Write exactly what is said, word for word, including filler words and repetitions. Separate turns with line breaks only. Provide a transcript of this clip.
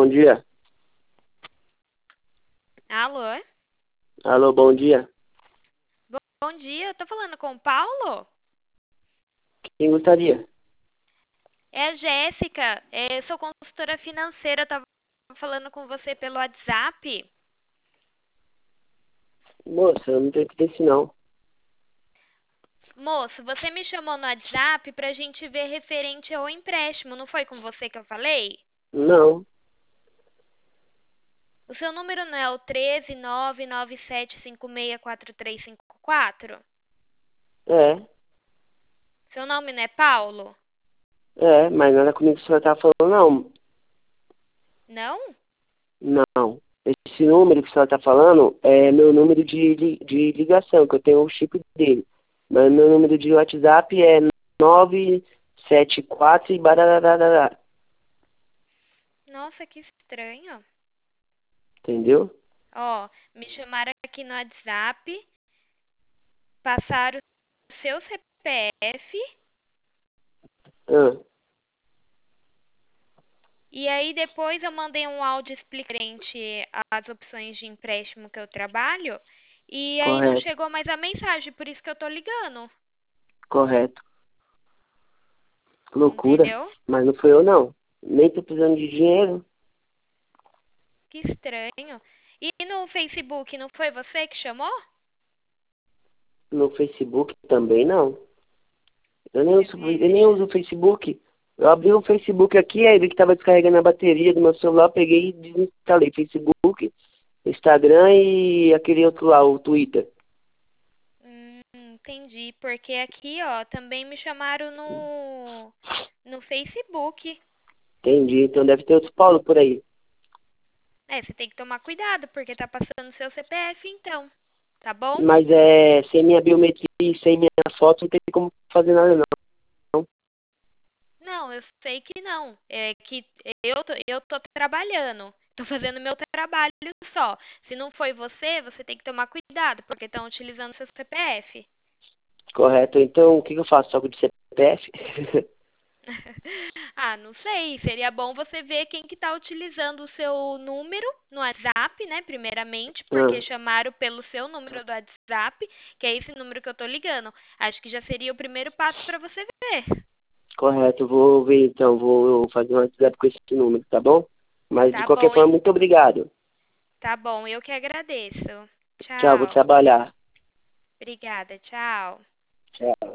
bom dia.
Alô?
Alô, bom dia.
Bom dia, eu tô falando com o Paulo?
Quem gostaria?
É a Jéssica, é, eu sou consultora financeira, eu tava falando com você pelo WhatsApp.
Moça, eu não tenho interesse não.
Moço, você me chamou no WhatsApp pra gente ver referente ao empréstimo, não foi com você que eu falei?
Não,
O seu número não é o treze nove nove sete cinco seis quatro três cinco quatro?
é,
Seu nome não é Paulo?
é, mas não era comigo que a senhora tá falando, não.
Não?
Não. Esse número que a senhora tá falando é meu número de, li- de ligação, que eu tenho o chip dele. Mas meu número de WhatsApp é nove sete quatro e barararará.
Nossa, que estranho.
Entendeu?
Ó, me chamaram aqui no WhatsApp, passaram o seu C P F.
Ah,
E aí depois eu mandei um áudio explicando as opções de empréstimo que eu trabalho. E aí não
correto,
chegou mais a mensagem, por isso que eu tô ligando.
correto. Loucura.
Entendeu?
Mas não foi eu, não. Nem tô precisando de dinheiro.
Que estranho. E no Facebook, não foi você que chamou?
No Facebook também não. Eu nem
Deixa eu
uso,
ver,
eu nem
deixa.
uso o Facebook. Eu abri o Facebook aqui, aí vi que estava descarregando a bateria do meu celular, peguei e desinstalei Facebook, Instagram e aquele outro lá, o Twitter.
Hum, entendi. Porque aqui, ó, também me chamaram no, no Facebook.
Entendi, então deve ter outro Paulo por aí.
É, você tem que tomar cuidado, porque tá passando seu C P F, então. Tá bom?
Mas é, sem minha biometria e sem minha foto, não tem como fazer nada não.
Não, eu sei que não. É que eu tô, eu tô trabalhando. Tô fazendo meu trabalho só. Se não foi você, você tem que tomar cuidado, porque estão utilizando seu C P F.
Correto, então o que que eu faço? Só com o C P F?
Ah, não sei. Seria bom você ver quem que tá utilizando o seu número no WhatsApp, né? Primeiramente, porque
Ah,
chamaram pelo seu número do WhatsApp, que é esse número que eu tô ligando. Acho que já seria o primeiro passo para você ver.
correto, vou ver então, vou fazer um WhatsApp com esse número, tá bom? Mas de
Tá
qualquer
bom,
forma,
hein?
muito obrigado.
Tá bom, eu que agradeço.
Tchau, vou
Tchau.
trabalhar.
Obrigada, tchau.
Tchau.